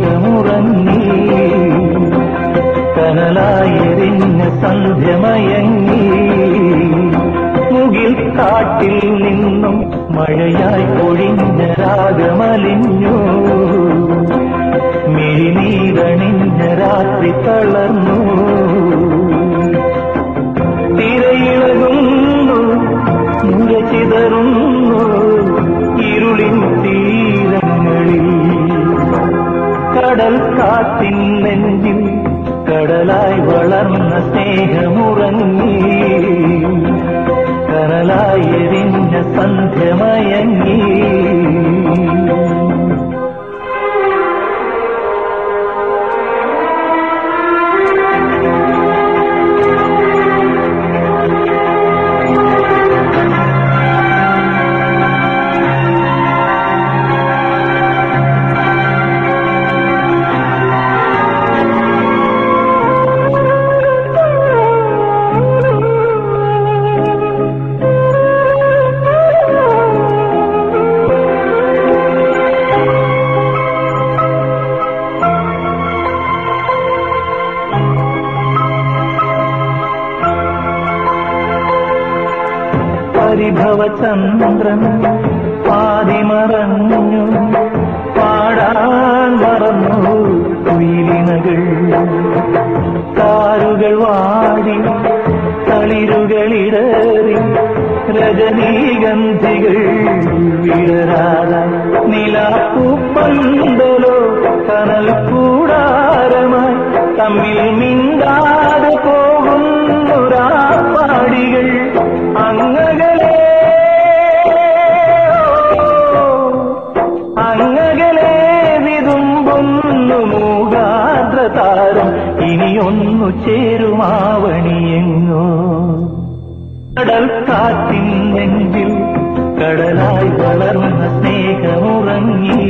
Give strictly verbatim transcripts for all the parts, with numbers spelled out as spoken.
സ്നേഹമുറങ്ങി കനലായെരിഞ്ഞ സന്ധ്യമയങ്ങി മുകിൽ കാട്ടിൽ നിന്നും മഴയായി പൊഴിഞ്ഞ രാഗമലിഞ്ഞു മിഴിനീരണിഞ്ഞ രാത്രി തളർന്നു തിരയിളകുന്നു മുരചിതറുന്നു ഇരുളിൻ തീരങ്ങളിൽ കടൽ കാത്തിൻ നെഞ്ചിൽ കടലായി വളർന്ന സ്നേഹമുറങ്ങി കനലായി എരിഞ്ഞ സന്ധ്യമയങ്ങി പരിഭവചന്ദ്രൻ പാതിമറഞ്ഞു പാടാൻ മറന്നു കുയിലിനകൾ താരുകൾ വാടി തളിരുകളിടറി രജനീഗന്ധികൾ വിടരാതെ നിലാപ്പൂപ്പന്തലോ കനൽ കൂടാരമായി തമ്മിൽ മിണ്ടാതെ പോകുന്നൊരാപ്പാടികൾ അങ്ങകലെ അങ്ങകലെ വിതുമ്പുന്നു മൂകാദ്രതാരം ഇനിയൊന്നു ചേരുമാവണിയെങ്ങോ കടൽ കാറ്റിൻ നെഞ്ചിൽ കടലായി വളർന്ന സ്നേഹമുറങ്ങി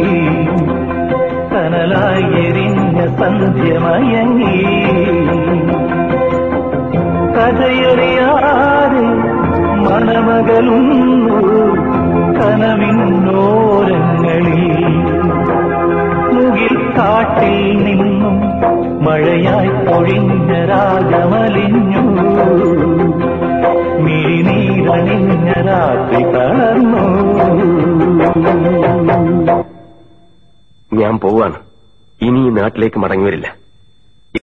കനലായി എരിഞ്ഞ സന്ധ്യമയങ്ങി കഥയറിയാതെ മനമകലുന്നു കനവിന്നോരങ്ങളിൽ മുകിൽ കാട്ടിൽ നിന്നും മഴയായി പൊഴിഞ്ഞ രാഗമലിഞ്ഞു മിഴിനീരണിഞ്ഞ രാത്രി കടന്നു. ഞാൻ പോവാണ്. ഇനി ഈ നാട്ടിലേക്ക് മടങ്ങി വരില്ല.